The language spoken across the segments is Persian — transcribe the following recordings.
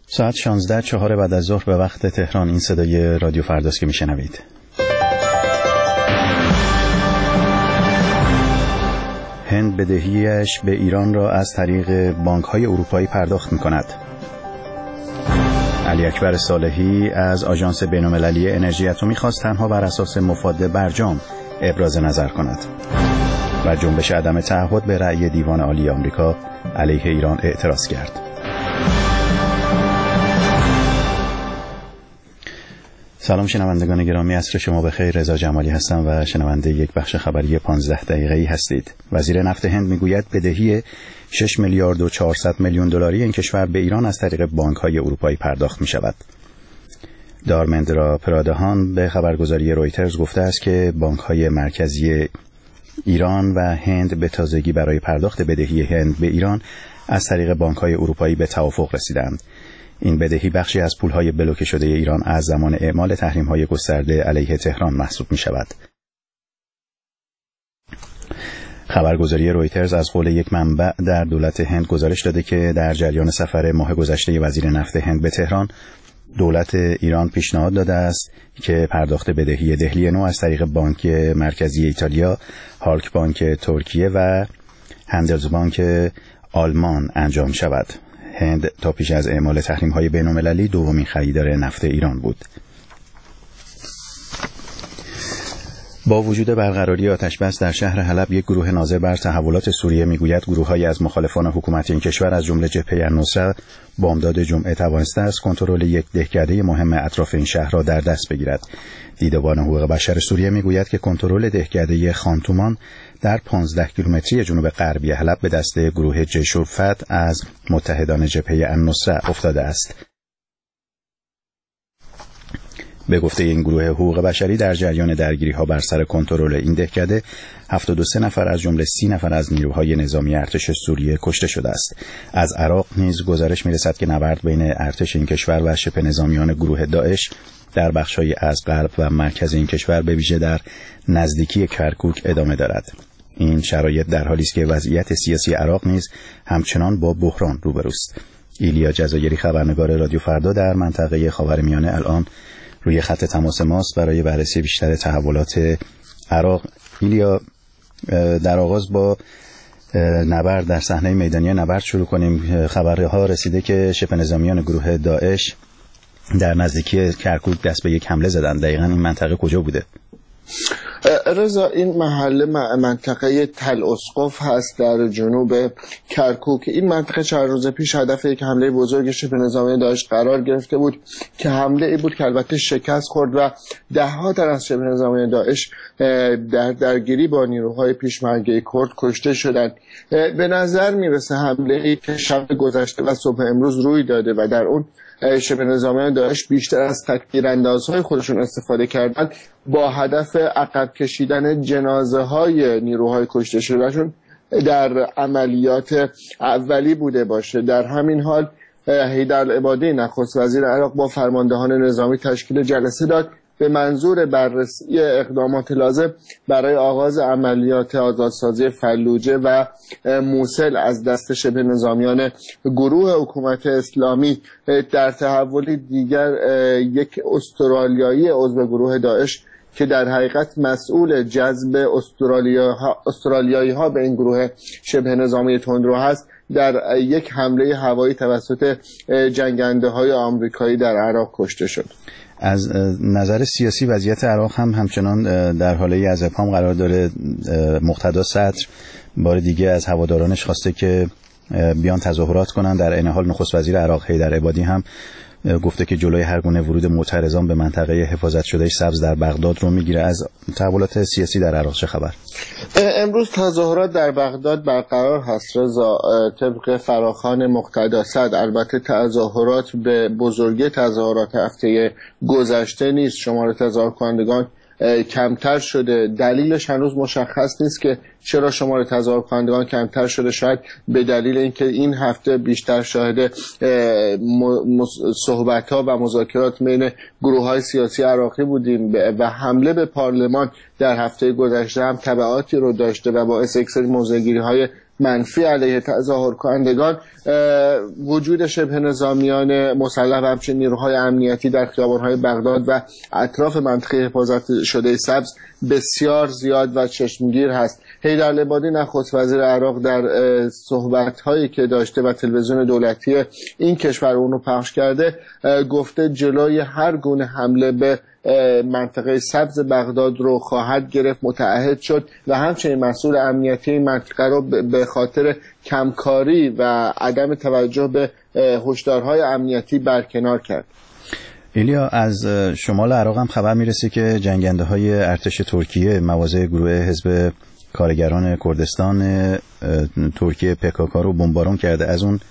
ساعت 16:04 بعد از ظهر به وقت تهران. این صدای رادیو فرداست که میشنوید. هند بدهیش به ایران را از طریق بانک‌های اروپایی پرداخت می‌کند. علی اکبر صالحی از آژانس بین‌المللی انرژی اتمی خواست تنها بر اساس مفاد برجام ابراز نظر کند. و جنبش عدم تعهد به رأی دیوان عالی آمریکا علیه ایران اعتراض کرد. سلام شنوندگان گرامی، عصر شما بخیر. رضا جمالی هستم و شنونده یک بخش خبری 15 دقیقه‌ای هستید. وزیر نفت هند میگوید بدهی 6 میلیارد و 400 میلیون دلاری این کشور به ایران از طریق بانک‌های اروپایی پرداخت می‌شود. دارمندرا پرادهان به خبرگزاری رویترز گفته است که بانک‌های مرکزی ایران و هند به تازگی برای پرداخت بدهی هند به ایران از طریق بانک‌های اروپایی به توافق رسیدند. این بدهی بخشی از پول‌های بلوکه شده ایران از زمان اعمال تحریم‌های گسترده علیه تهران محسوب می‌شود. خبرگزاری رویترز از قول یک منبع در دولت هند گزارش داده که در جریان سفر ماه گذشته وزیر نفت هند به تهران، دولت ایران پیشنهاد داده است که پرداخت بدهی دهلی نو از طریق بانک مرکزی ایتالیا، هالک بانک ترکیه و هندلزبانک آلمان انجام شود. هند تا پیش از اعمال تحریم‌های بین‌المللی دومین خریدار نفت ایران بود. با وجود برقراری آتش‌بس در شهر حلب، یک گروه ناظر بر تحولات سوریه میگوید گروه‌هایی از مخالفان حکومت این کشور از جمله جبهه النصره بامداد جمعه توانسته است کنترل یک دهکده مهم اطراف این شهر را در دست بگیرد. دیدبان حقوق بشر سوریه میگوید که کنترل دهکده خانتومان در 15 کیلومتری جنوب غربی حلب به دست گروه جیش الفتح از متحدان جبهه النصره افتاده است. به گفته این گروه حقوق بشری، در جریان درگیری‌ها بر سر کنترل این دهکده 73 نفر از جمله 30 نفر از نیروهای نظامی ارتش سوریه کشته شده است. از عراق نیز گزارش می‌رسد که نبرد بین ارتش این کشور و شبه نظامیان گروه داعش در بخش‌های از غرب و مرکز این کشور به ویژه در نزدیکی کرکوک ادامه دارد. این شرایط در حالی است که وضعیت سیاسی عراق نیز همچنان با بحران روبروست. ایلیا جزایری، خبرنگار رادیو فردا در منطقه خاورمیانه، الان روی خط تماس ماست برای بررسی بیشتر تحولات عراق. ایلیا، در آغاز با نبرد در صحنه میدانی نبرد شروع کنیم. خبرها رسیده که شبه نظامیان گروه داعش در نزدیکی کرکوک دست به یک حمله زدند. دقیقاً این منطقه کجا بوده؟ رضا، این محله منطقه تل اسقف هست در جنوب کرکوک. این منطقه 4 روز پیش هدف یک حمله بزرگ شبه نظامی داعش قرار گرفته بود که حمله ای بود که البته شکست خورد و ده‌ها تن از شبه نظامی داعش در درگیری با نیروهای پیشمرگه کرد کشته شدند. به نظر میرسه حمله ای که شب گذشته و صبح امروز روی داده و در اون شبه نظامیان داعش بیشتر از تکتیراندازهای خودشون استفاده کردند با هدف عقب کشیدن جنازه های نیروهای کشته شدهشون در عملیات اولی بوده باشه. در همین حال حیدر العبادی نخست وزیر عراق با فرماندهان نظامی تشکیل جلسه داد به منظور بررسی اقدامات لازم برای آغاز عملیات آزادسازی فلوجه و موصل از دست شبه نظامیان گروه حکومت اسلامی. در تحولی دیگر، یک استرالیایی عضو گروه داعش که در حقیقت مسئول جذب استرالیایی ها به این گروه شبه نظامی تندرو هست، در یک حمله هوایی توسط جنگنده های آمریکایی در عراق کشته شد. از نظر سیاسی وضعیت عراق هم همچنان در حاله از ابهام قرار داره. مقتدا صدر بار دیگه از هوادارانش خواسته که بیان تظاهرات کنن. در این حال نخست وزیر عراق حیدر عبادی هم گفته که جلوی هر گونه ورود معترضان به منطقه حفاظت شده سبز در بغداد رو میگیره. از تحولات سیاسی در عراق چه خبر؟ امروز تظاهرات در بغداد برقرار هست رضا، طبق فراخوان مقتدا صدر. البته تظاهرات به بزرگی تظاهرات هفته گذشته نیست، شمار تظاهر کنندگان کمتر شده. دلیلش هنوز مشخص نیست که چرا شمار تظاهر کنندگان کمتر شده. شاید به دلیل اینکه این هفته بیشتر شاهد صحبت‌ها و مذاکرات بین گروه‌های سیاسی عراقی بودیم و حمله به پارلمان در هفته گذشته هم تبعاتی رو داشته و باعث یک سری موضع‌گیری‌های منفی علیه تظاهر کنندگان، وجود شبه نظامیان مسلح و همچنین نیروهای امنیتی در خیابان‌های بغداد و اطراف منطقه حفاظت شده سبز بسیار زیاد و چشمگیر هست. حیدر لبادی نخست وزیر عراق در صحبت‌هایی که داشته و تلویزیون دولتی این کشور اون رو پخش کرده گفته جلوی هر گونه حمله به منطقه سبز بغداد رو خواهد گرفت، متعهد شد و همچنین مسئول امنیتی این منطقه رو به خاطر کمکاری و عدم توجه به هشدارهای امنیتی برکنار کرد. ایلیا، از شمال عراق هم خبر میرسه که جنگنده های ارتش ترکیه مواضع گروه حزب کارگران کردستان ترکیه PKK رو بمباران کرده. از اون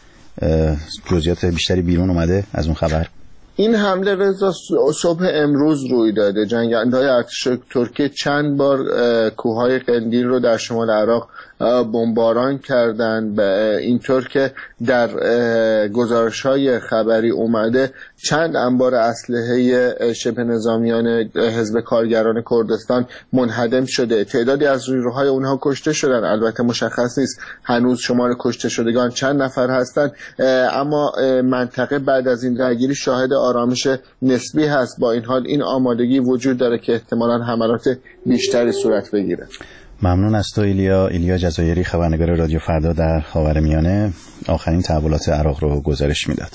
جزئیات بیشتری بیرون اومده از اون خبر؟ این حمله رضا صبح امروز روی داده. جنگنده‌های ارتش ترکیه چند بار کوههای قندیل رو در شمال عراق بمباران کردن، اینطور که در گزارش‌های خبری اومده چند انبار اسلحه شبه نظامیان حزب کارگران کردستان منهدم شده. تعدادی از نیروهای اونها کشته شدن. البته مشخص نیست هنوز شمار کشته شدگان چند نفر هستند، اما منطقه بعد از این درگیری شاهد آرامش نسبی هست. با این حال این آمادگی وجود داره که احتمالاً حملات بیشتری صورت بگیره. ممنون از تو ایلیا جزایری، خبرنگار رادیو فردا در خاورمیانه. آخرین تحولات عراق رو گزارش میداد.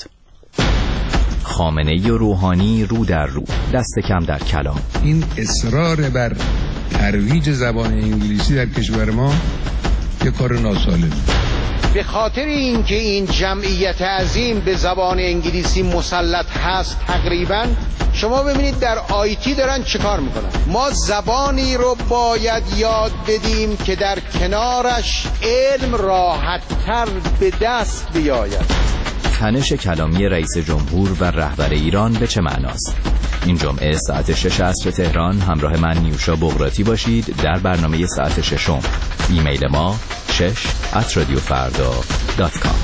خامنه‌ای و روحانی رو در رو، دست کم در کلام. این اصرار بر ترویج زبان انگلیسی در کشور ما یه کار ناسالمه. به خاطر اینکه این جمعیت عظیم به زبان انگلیسی مسلط هست تقریبا، شما ببینید در آیتی دارن چه کار میکنن. ما زبانی رو باید یاد بدیم که در کنارش علم راحت‌تر به دست بیاید. تنش کلامی رئیس جمهور و رهبر ایران به چه معناست؟ این جمعه ساعت 6 عصر تهران همراه من نیوشا بغراتی باشید در برنامه ساعت 6. ایمیل ما 6@radiofarda.com.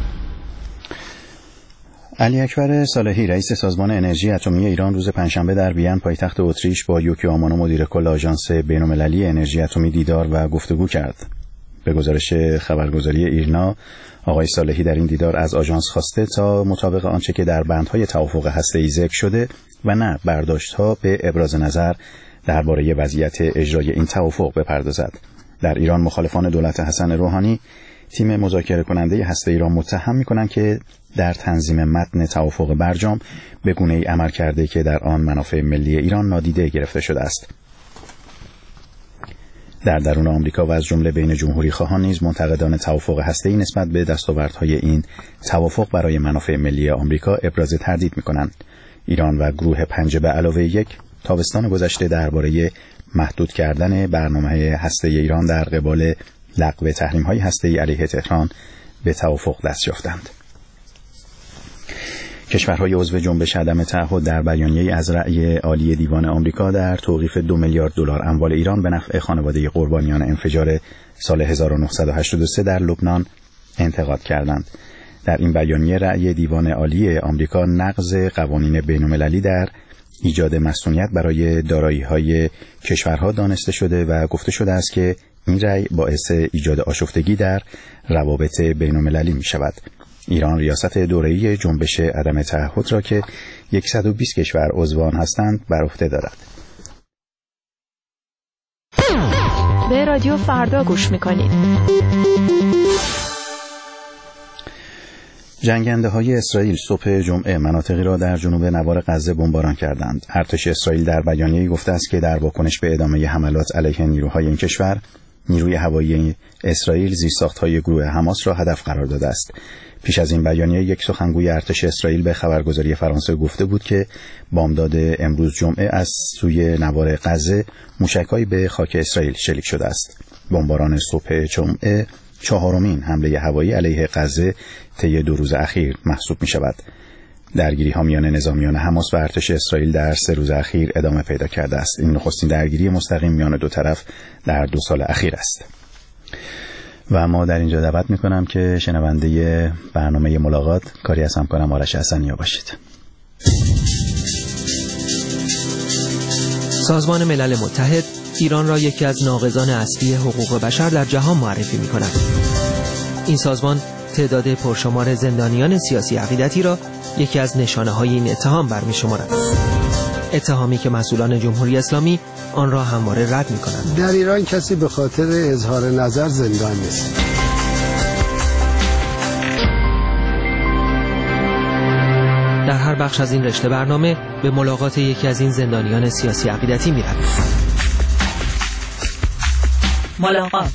علی اکبر صالحی رئیس سازمان انرژی اتمی ایران روز پنجشنبه در وین پایتخت اتریش با یوکی آمانو مدیر کل آژانس بین‌المللی انرژی اتمی دیدار و گفتگو کرد. به گزارش خبرگزاری ایرنا، آقای صالحی در این دیدار از آژانس خواسته تا مطابق آنچه که در بندهای توافق هسته‌ای ذکر شده و نه برداشت‌ها به ابراز نظر درباره وضعیت اجرای این توافق بپردازد. در ایران مخالفان دولت حسن روحانی تیم مذاکره کننده هسته‌ای را متهم می‌کنند که در تنظیم متن توافق برجام به گونه‌ای عمل کرده که در آن منافع ملی ایران نادیده گرفته شده است. در درون آمریکا و از جمله بین جمهوری خواهان نیز منتقدان توافق هسته‌ای نسبت به دستاوردهای این توافق برای منافع ملی آمریکا ابراز تردید می‌کنند. ایران و گروه 5+1 تابستان گذشته درباره محدود کردن برنامه هسته‌ای ایران در قبال لغو تحریم‌های هسته‌ای علیه تهران به توافق دست یافتند. کشورهای عضو جنبش عدم تعهد در بیانیه‌ای از رأی عالی دیوان آمریکا در توقیف 2 میلیارد دلار اموال ایران به نفع خانواده قربانیان انفجار سال 1983 در لبنان انتقاد کردند. در این بیانیه رأی دیوان عالی آمریکا نقض قوانین بین‌المللی در ایجاد مسئولیت برای دارایی‌های کشورها دانسته شده و گفته شده است که این رأی باعث ایجاد آشفتگی در روابط بین‌المللی می‌شود. ایران ریاست دوره‌ای جنبش عدم تعهد را که 120 کشور عضو آن هستند بر عهده دارد. به رادیو فردا گوش می‌کنید. جنگنده‌های اسرائیل صبح جمعه مناطقی را در جنوب نوار غزه بمباران کردند. ارتش اسرائیل در بیانیه‌ای گفته است که در واکنش به ادامه حملات علیه نیروهای این کشور، نیروی هوایی اسرائیل زیرساخت‌های گروه حماس را هدف قرار داده است. پیش از این بیانیه یک سخنگوی ارتش اسرائیل به خبرگزاری فرانسه گفته بود که بامداد امروز جمعه از سوی نوار غزه موشک‌هایی به خاک اسرائیل شلیک شده است. بمباران صبح جمعه چهارمین حمله هوایی علیه غزه طی 2 روز اخیر محسوب می شود. درگیری‌ها میان نظامیان حماس و ارتش اسرائیل در 3 روز اخیر ادامه پیدا کرده است. این نخستین درگیری مستقیم میان دو طرف در 2 سال اخیر است. و ما در اینجا دعوت میکنم که شنونده برنامه ملاقات کاری از همکارم آرش حسنی باشید. سازمان ملل متحد ایران را یکی از ناقضان اصلی حقوق بشر در جهان معرفی می‌کند. این سازمان تعداد پرشمار زندانیان سیاسی عقیدتی را یکی از نشانه‌های این اتهام برمی‌شمارد. اتهامی که مسئولان جمهوری اسلامی آن را همواره رد می‌کنند. در ایران کسی به خاطر اظهار نظر زندان نیست. در هر بخش از این رشته برنامه به ملاقات یکی از این زندانیان سیاسی عقیدتی می‌رویم. ملاقات.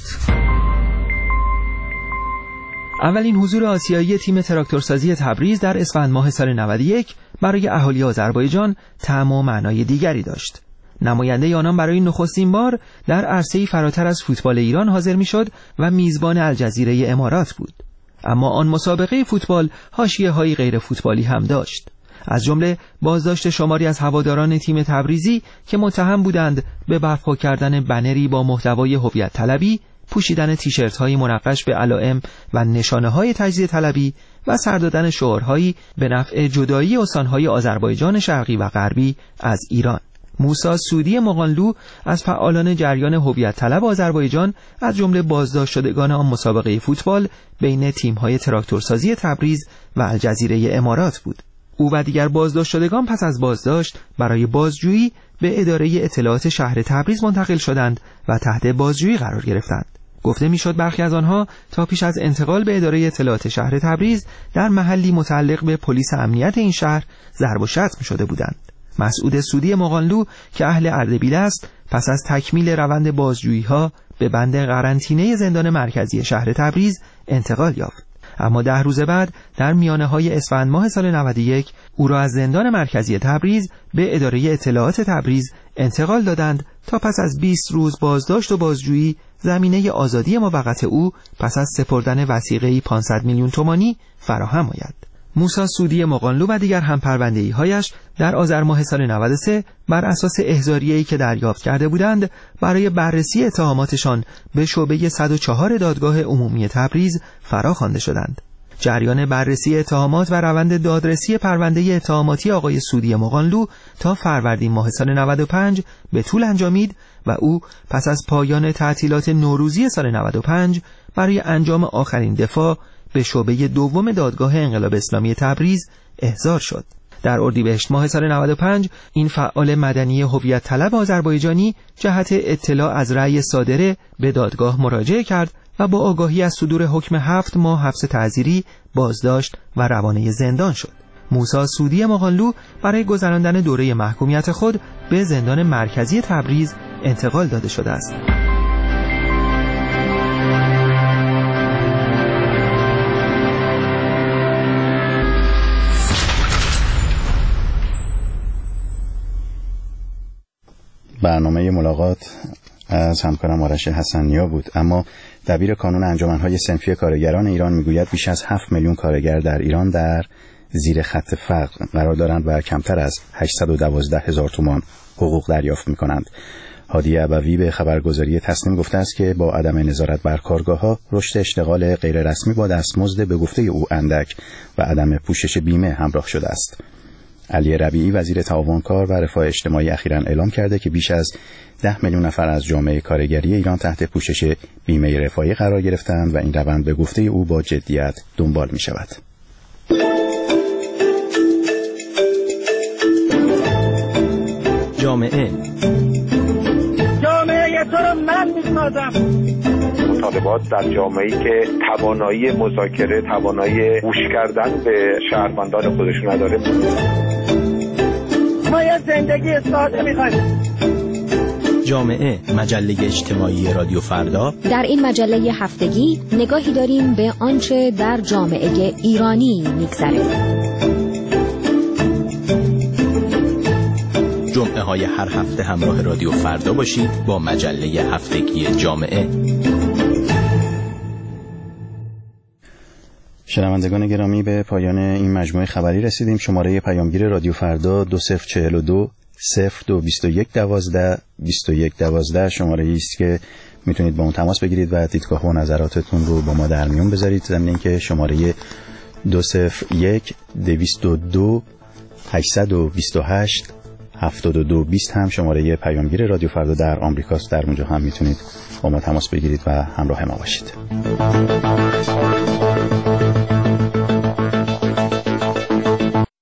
اولین حضور آسیایی تیم تراکتورسازی تبریز در اسفند ماه سال 91 برای اهالی آذربایجان طعم و معنای دیگری داشت. نماینده آنان برای نخستین بار در عرصه‌ای فراتر از فوتبال ایران حاضر می‌شد و میزبان الجزیره امارات بود. اما آن مسابقه فوتبال حاشیه‌های غیر فوتبالی هم داشت. از جمله بازداشت شماری از هواداران تیم تبریزی که متهم بودند به برپا کردن بنری با محتوای هویت طلبی، پوشیدن تیشرت‌های منقش به علائم و نشانه‌های تجزیه طلبی و سر دادن شعارهایی به نفع جدایی استان‌های آذربایجان شرقی و غربی از ایران. موسی سودی مغانلو از فعالان جریان هویت طلب آذربایجان از جمله بازداشت شدگان آن مسابقه فوتبال بین تیم‌های تراکتورسازی تبریز و الجزیره امارات بود. او و دیگر بازداشت شدگان پس از بازداشت برای بازجویی به اداره اطلاعات شهر تبریز منتقل شدند و تحت بازجویی قرار گرفتند. گفته میشد برخی از آنها تا پیش از انتقال به اداره اطلاعات شهر تبریز در محلی متعلق به پلیس امنیت این شهر ضرب و شتم شده بودند. مسعود سودی مغانلو که اهل اردبیل است پس از تکمیل روند بازجویی‌ها به بند قرنطینه زندان مرکزی شهر تبریز انتقال یافت. اما 10 روز بعد در میانه‌های اسفند ماه سال 91 او را از زندان مرکزی تبریز به اداره اطلاعات تبریز انتقال دادند تا پس از 20 روز بازداشت و بازجویی زمینه آزادی موقت او پس از سپردن وثیقه‌ای 500 میلیون تومانی فراهم آید. موسی سودی مغانلو و دیگر همپرونده‌ای‌هایش در آذر ماه سال 93 بر اساس احضاریه‌ای که دریافت کرده بودند برای بررسی اتهاماتشان به شعبه 104 دادگاه عمومی تبریز فراخوانده شدند. جریان بررسی اتهامات و روند دادرسی پرونده اتهاماتی آقای سودی مغانلو تا فروردین ماه سال 95 به طول انجامید و او پس از پایان تعطیلات نوروزی سال 95 برای انجام آخرین دفاع به شعبه دوم دادگاه انقلاب اسلامی تبریز احضار شد. در اردیبهشت ماه سال 95 این فعال مدنی هویت طلب آذربایجانی جهت اطلاع از رأی صادره به دادگاه مراجعه کرد و با آگاهی از صدور حکم 7 ماه حبس تعزیری بازداشت و روانه زندان شد. موسی سودی مغانلو برای گذراندن دوره محکومیت خود به زندان مرکزی تبریز انتقال داده شده است. برنامه ملاقات از همکارم آرش حسنیا بود. اما دبیر کانون انجمن‌های صنفی کارگران ایران میگوید بیش از 7 میلیون کارگر در ایران در زیر خط فقر قرار دارند و کمتر از 812,000 تومان حقوق دریافت می‌کنند. هادی ابوی به خبرگزاری تصنیم گفته است که با عدم نظارت بر کارگاه‌ها، رشد اشتغال غیر رسمی با دستمزد به گفته او اندک و عدم پوشش بیمه همراه شده است. علی ربیعی وزیر تعاون کار و رفاه اجتماعی اخیراً اعلام کرده که بیش از 10 میلیون نفر از جامعه کارگری ایران تحت پوشش بیمه رفاهی قرار گرفتند و این روند به گفته او با جدیت دنبال می شود. جامعه تو رو من می‌سازم. مطالبات در جامعه‌ای که توانایی مذاکره، توانایی گوش کردن به شهروندان خودشون نداره. ما یه زندگی ساده می‌خوایم. جامعه، مجله اجتماعی رادیو فردا. در این مجله هفتگی نگاهی داریم به آنچه در جامعه ایرانی می‌گذره. جمعه های هر هفته همراه رادیو فردا باشید با مجله هفتگی جامعه. شنوندگان گرامی، به پایان این مجموعه خبری رسیدیم. شماره پیامگیر رادیو فردا 2042 0221 12 21 12 شماره است که میتونید با اون تماس بگیرید و دیدگاه و نظراتتون رو با ما در میون بذارید. ضمن اینکه شماره 201 222 828 7220 هم شماره پیامگیر رادیو فردا در آمریکاست. در اونجا هم میتونید با ما تماس بگیرید و همراه ما باشید.